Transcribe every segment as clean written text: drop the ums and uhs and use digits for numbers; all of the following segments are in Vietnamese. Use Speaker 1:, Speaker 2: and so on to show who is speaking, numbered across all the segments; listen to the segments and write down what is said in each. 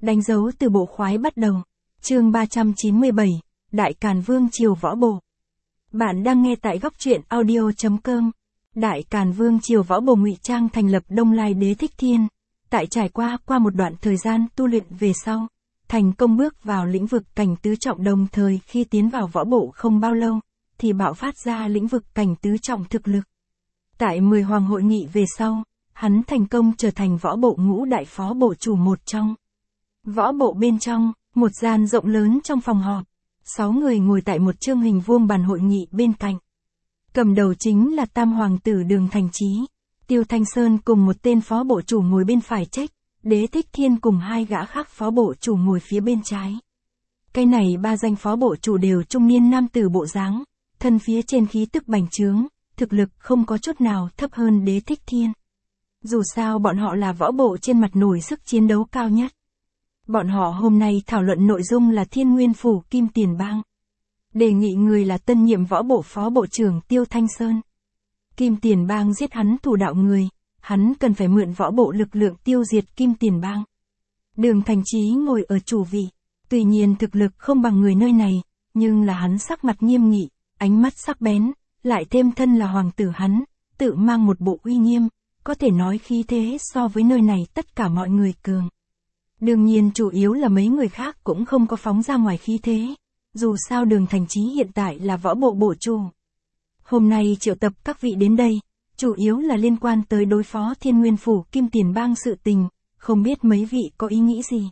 Speaker 1: Đánh dấu từ bộ khoái bắt đầu. Chương 397, Đại Càn Vương triều võ bộ. Bạn đang nghe tại góc truyện audio.com. Đại Càn Vương triều võ bộ ngụy Trang thành lập Đông Lai Đế Thích Thiên. Tại trải qua một đoạn thời gian tu luyện về sau, thành công bước vào lĩnh vực cảnh tứ trọng, đồng thời khi tiến vào võ bộ không bao lâu, thì bạo phát ra lĩnh vực cảnh tứ trọng thực lực. Tại 10 hoàng hội nghị về sau, hắn thành công trở thành võ bộ ngũ đại phó bộ chủ một trong. Võ bộ bên trong, một gian rộng lớn trong phòng họp, 6 người ngồi tại một chương hình vuông bàn hội nghị bên cạnh. Cầm đầu chính là tam hoàng tử Đường Thành Chí, Tiêu Thanh Sơn cùng một tên phó bộ chủ ngồi bên phải trách, Đế Thích Thiên cùng 2 gã khác phó bộ chủ ngồi phía bên trái. Cái này 3 danh phó bộ chủ đều trung niên nam tử bộ dáng, thân phía trên khí tức bành trướng, thực lực không có chút nào thấp hơn Đế Thích Thiên. Dù sao bọn họ là võ bộ trên mặt nổi sức chiến đấu cao nhất. Bọn họ hôm nay thảo luận nội dung là Thiên Nguyên Phủ Kim Tiền Bang. Đề nghị người là tân nhiệm võ bộ phó bộ trưởng Tiêu Thanh Sơn. Kim Tiền Bang giết hắn thủ đạo người, hắn cần phải mượn võ bộ lực lượng tiêu diệt Kim Tiền Bang. Đường Thành Chí ngồi ở chủ vị, tuy nhiên thực lực không bằng người nơi này, nhưng là hắn sắc mặt nghiêm nghị, ánh mắt sắc bén, lại thêm thân là hoàng tử hắn, tự mang một bộ uy nghiêm, có thể nói khí thế so với nơi này tất cả mọi người cường. Đương nhiên chủ yếu là mấy người khác cũng không có phóng ra ngoài khí thế, dù sao Đường Thành Chí hiện tại là võ bộ bộ chủ. Hôm nay triệu tập các vị đến đây, chủ yếu là liên quan tới đối phó Thiên Nguyên Phủ Kim Tiền Bang sự tình, không biết mấy vị có ý nghĩ gì.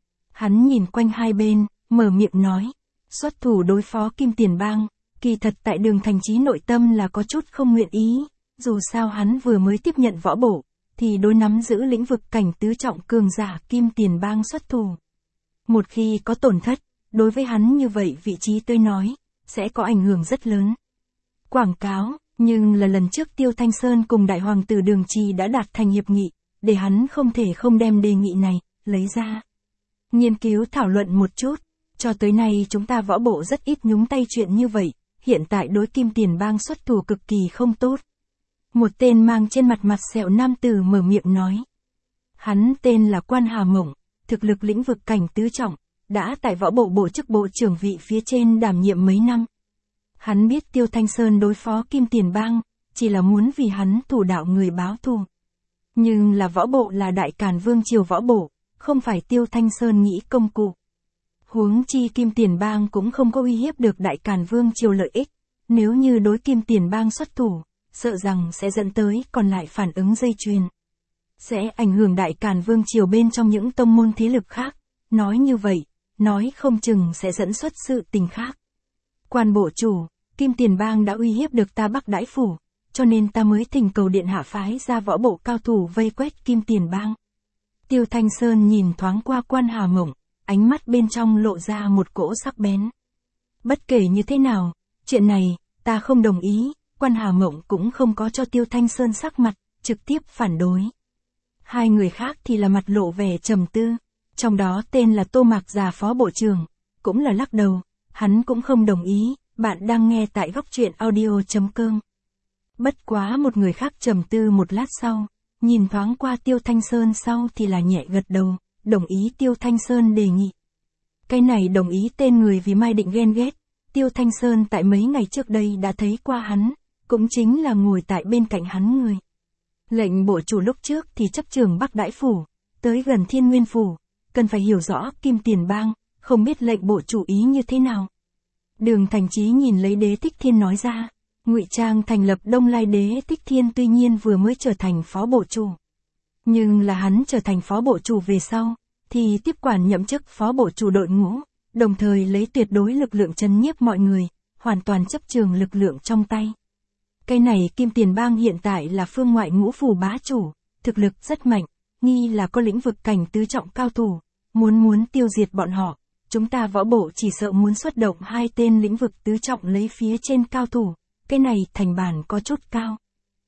Speaker 1: Hắn nhìn quanh hai bên, mở miệng nói, xuất thủ đối phó Kim Tiền Bang, kỳ thật tại Đường Thành Chí nội tâm là có chút không nguyện ý, dù sao hắn vừa mới tiếp nhận võ bộ, thì đối nắm giữ lĩnh vực cảnh tứ trọng cường giả Kim Tiền Bang xuất thủ. Một khi có tổn thất, đối với hắn như vậy vị trí tôi nói, sẽ có ảnh hưởng rất lớn. Quảng cáo, nhưng là lần trước Tiêu Thanh Sơn cùng đại hoàng tử Đường Trì đã đạt thành hiệp nghị, để hắn không thể không đem đề nghị này, lấy ra. Nghiên cứu thảo luận một chút, cho tới nay chúng ta võ bộ rất ít nhúng tay chuyện như vậy, hiện tại đối Kim Tiền Bang xuất thủ cực kỳ không tốt. Một tên mang trên mặt sẹo nam tử mở miệng nói. Hắn tên là Quan Hà Mộng, thực lực lĩnh vực cảnh tứ trọng, đã tại võ bộ bộ chức bộ trưởng vị phía trên đảm nhiệm mấy năm. Hắn biết Tiêu Thanh Sơn đối phó Kim Tiền Bang, chỉ là muốn vì hắn thủ đạo người báo thù. Nhưng là võ bộ là Đại Càn Vương triều võ bộ, không phải Tiêu Thanh Sơn nghĩ công cụ. Huống chi Kim Tiền Bang cũng không có uy hiếp được Đại Càn Vương triều lợi ích, nếu như đối Kim Tiền Bang xuất thủ, sợ rằng sẽ dẫn tới còn lại phản ứng dây chuyền. Sẽ ảnh hưởng Đại Càn Vương triều bên trong những tông môn thế lực khác, nói như vậy, nói không chừng sẽ dẫn xuất sự tình khác. Quan bộ chủ, Kim Tiền Bang đã uy hiếp được ta Bắc Đãi Phủ, cho nên ta mới thỉnh cầu điện hạ phái ra võ bộ cao thủ vây quét Kim Tiền Bang. Tiêu Thanh Sơn nhìn thoáng qua Quan Hà Mộng, ánh mắt bên trong lộ ra một cỗ sắc bén. Bất kể như thế nào, chuyện này, ta không đồng ý, Quan Hà Mộng cũng không có cho Tiêu Thanh Sơn sắc mặt, trực tiếp phản đối. Hai người khác thì là mặt lộ vẻ trầm tư, trong đó tên là Tô Mạc Già phó bộ trưởng, cũng là lắc đầu, hắn cũng không đồng ý, bạn đang nghe tại góc truyện audio.com. Bất quá một người khác trầm tư một lát sau, nhìn thoáng qua Tiêu Thanh Sơn sau thì là nhẹ gật đầu, đồng ý Tiêu Thanh Sơn đề nghị. Cái này đồng ý tên người vì Mai Định ghen ghét, Tiêu Thanh Sơn tại mấy ngày trước đây đã thấy qua hắn, cũng chính là ngồi tại bên cạnh hắn người. Lệnh bộ chủ lúc trước thì chấp trưởng Bắc Đãi Phủ, tới gần Thiên Nguyên Phủ, cần phải hiểu rõ Kim Tiền Bang, không biết lệnh bộ chủ ý như thế nào. Đường Thành Chí nhìn lấy Đế Thích Thiên nói ra, ngụy Trang thành lập Đông Lai Đế Thích Thiên tuy nhiên vừa mới trở thành phó bộ chủ. Nhưng là hắn trở thành phó bộ chủ về sau, thì tiếp quản nhậm chức phó bộ chủ đội ngũ, đồng thời lấy tuyệt đối lực lượng trấn nhiếp mọi người, hoàn toàn chấp trường lực lượng trong tay. Cái này Kim Tiền Bang hiện tại là phương ngoại ngũ phủ bá chủ, thực lực rất mạnh, nghi là có lĩnh vực cảnh tứ trọng cao thủ, muốn tiêu diệt bọn họ, chúng ta võ bộ chỉ sợ muốn xuất động 2 tên lĩnh vực tứ trọng lấy phía trên cao thủ, cái này thành bản có chút cao.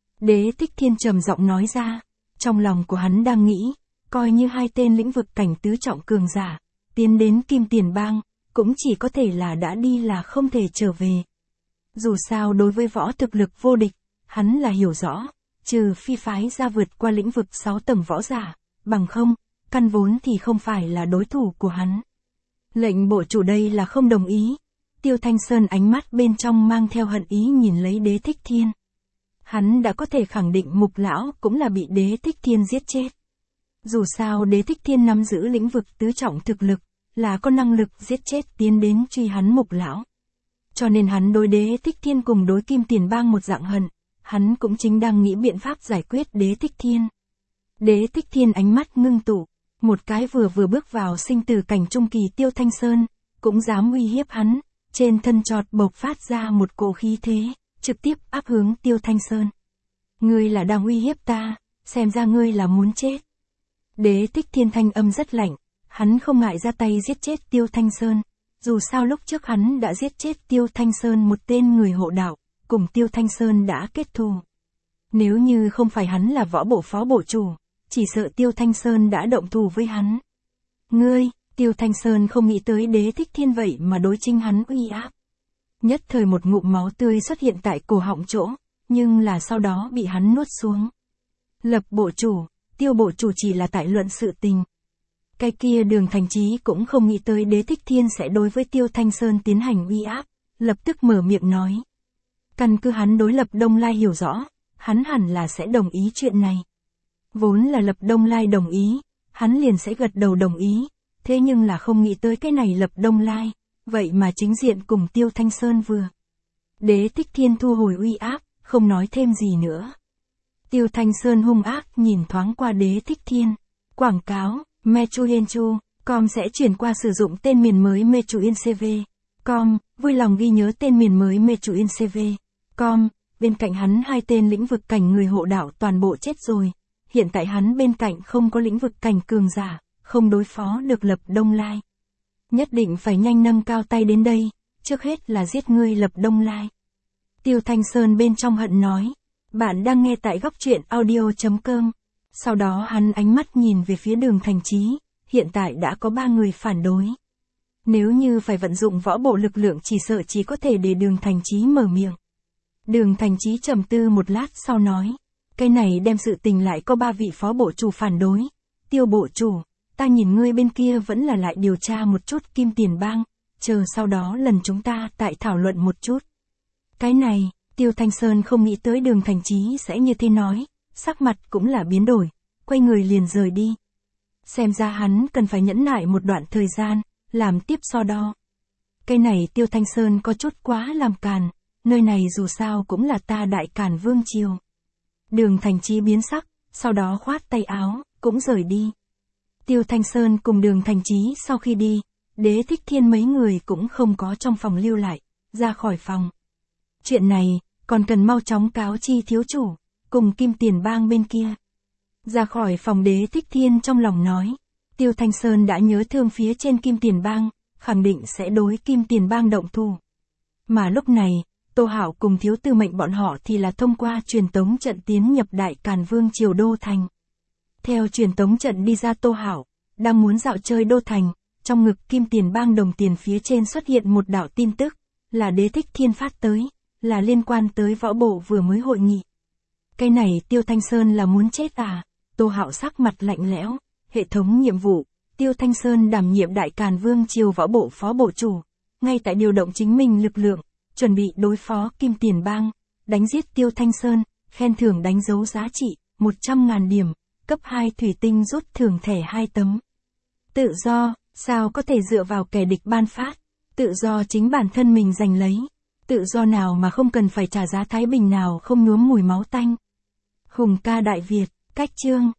Speaker 1: Đế Thích Thiên trầm giọng nói ra, trong lòng của hắn đang nghĩ, coi như 2 tên lĩnh vực cảnh tứ trọng cường giả, tiến đến Kim Tiền Bang, cũng chỉ có thể là đã đi là không thể trở về. Dù sao đối với võ thực lực vô địch, hắn là hiểu rõ, trừ phi phái ra vượt qua lĩnh vực 6 tầng võ giả, bằng không, căn vốn thì không phải là đối thủ của hắn. Lệnh bộ chủ đây là không đồng ý. Tiêu Thanh Sơn ánh mắt bên trong mang theo hận ý nhìn lấy Đế Thích Thiên. Hắn đã có thể khẳng định Mục lão cũng là bị Đế Thích Thiên giết chết. Dù sao Đế Thích Thiên nắm giữ lĩnh vực tứ trọng thực lực, là có năng lực giết chết tiến đến truy hắn Mục lão. Cho nên hắn đối Đế Thích Thiên cùng đối Kim Tiền Bang một dạng hận, hắn cũng chính đang nghĩ biện pháp giải quyết Đế Thích Thiên. Đế Thích Thiên ánh mắt ngưng tụ, một cái vừa bước vào sinh tử cảnh trung kỳ Tiêu Thanh Sơn, cũng dám uy hiếp hắn, trên thân chọt bộc phát ra một cỗ khí thế, trực tiếp áp hướng Tiêu Thanh Sơn. Ngươi là đang uy hiếp ta, xem ra ngươi là muốn chết. Đế Thích Thiên thanh âm rất lạnh, hắn không ngại ra tay giết chết Tiêu Thanh Sơn, dù sao lúc trước hắn đã giết chết Tiêu Thanh Sơn một tên người hộ đạo, cùng Tiêu Thanh Sơn đã kết thù. Nếu như không phải hắn là võ bộ phó bộ chủ, chỉ sợ Tiêu Thanh Sơn đã động thủ với hắn. Ngươi, Tiêu Thanh Sơn không nghĩ tới Đế Thích Thiên vậy mà đối chính hắn uy áp. Nhất thời một ngụm máu tươi xuất hiện tại cổ họng chỗ, nhưng là sau đó bị hắn nuốt xuống. Lập bộ chủ, Tiêu bộ chủ chỉ là tại luận sự tình. Cái kia Đường Thành Chí cũng không nghĩ tới Đế Thích Thiên sẽ đối với Tiêu Thanh Sơn tiến hành uy áp, lập tức mở miệng nói. Căn cứ hắn đối Lập Đông Lai hiểu rõ, hắn hẳn là sẽ đồng ý chuyện này. Vốn là Lập Đông Lai đồng ý, hắn liền sẽ gật đầu đồng ý, thế nhưng là không nghĩ tới cái này Lập Đông Lai, vậy mà chính diện cùng Tiêu Thanh Sơn vừa. Đế Thích Thiên thu hồi uy áp, không nói thêm gì nữa. Tiêu Thanh Sơn hung ác nhìn thoáng qua Đế Thích Thiên. Quảng cáo, Mechuyenchu.com sẽ chuyển qua sử dụng tên miền mới Mechuyencv.com, vui lòng ghi nhớ tên miền mới Mechuyencv.com, bên cạnh hắn hai tên lĩnh vực cảnh người hộ đạo toàn bộ chết rồi. Hiện tại hắn bên cạnh không có lĩnh vực cảnh cường giả, không đối phó được Lập Đông Lai. Nhất định phải nhanh nâng cao tay đến đây, trước hết là giết ngươi Lập Đông Lai. Tiêu Thanh Sơn bên trong hận nói, bạn đang nghe tại góc truyện audio.com. Sau đó hắn ánh mắt nhìn về phía Đường Thành Chí, hiện tại đã có 3 người phản đối. Nếu như phải vận dụng võ bộ lực lượng chỉ sợ chỉ có thể để Đường Thành Chí mở miệng. Đường Thành Chí trầm tư một lát sau nói, cái này đem sự tình lại có 3 vị phó bộ chủ phản đối. Tiêu bộ chủ, ta nhìn ngươi bên kia vẫn là lại điều tra một chút Kim Tiền Bang, chờ sau đó lần chúng ta tại thảo luận một chút. Cái này, Tiêu Thanh Sơn không nghĩ tới Đường Thành Chí sẽ như thế nói, sắc mặt cũng là biến đổi, quay người liền rời đi. Xem ra hắn cần phải nhẫn nại một đoạn thời gian, làm tiếp so đo. Cái này Tiêu Thanh Sơn có chút quá làm càn, nơi này dù sao cũng là ta Đại Càn Vương Triều. Đường Thành Chí biến sắc, sau đó khoát tay áo, cũng rời đi. Tiêu Thanh Sơn cùng Đường Thành Chí sau khi đi, Đế Thích Thiên mấy người cũng không có trong phòng lưu lại, ra khỏi phòng. Chuyện này, còn cần mau chóng cáo chi thiếu chủ, cùng Kim Tiền Bang bên kia. Ra khỏi phòng Đế Thích Thiên trong lòng nói, Tiêu Thanh Sơn đã nhớ thương phía trên Kim Tiền Bang, khẳng định sẽ đối Kim Tiền Bang động thủ. Mà lúc này, Tô Hạo cùng Thiếu Tư Mệnh bọn họ thì là thông qua truyền tống trận tiến nhập Đại Càn Vương Triều Đô Thành. Theo truyền tống trận đi ra Tô Hạo, đang muốn dạo chơi Đô Thành, trong ngực Kim Tiền Bang đồng tiền phía trên xuất hiện một đạo tin tức, là Đế Thích Thiên phát tới, là liên quan tới võ bộ vừa mới hội nghị. Cái này Tiêu Thanh Sơn là muốn chết à? Tô Hạo sắc mặt lạnh lẽo, hệ thống nhiệm vụ, Tiêu Thanh Sơn đảm nhiệm Đại Càn Vương Triều võ bộ phó bộ chủ, ngay tại điều động chính mình lực lượng, chuẩn bị đối phó Kim Tiền Bang, đánh giết Tiêu Thanh Sơn, khen thưởng đánh dấu giá trị, 100.000 điểm, cấp 2 thủy tinh rút thưởng thẻ 2 tấm. Tự do, sao có thể dựa vào kẻ địch ban phát, tự do chính bản thân mình giành lấy, tự do nào mà không cần phải trả giá thái bình nào không nhuốm mùi máu tanh. Hùng ca Đại Việt, cách chương.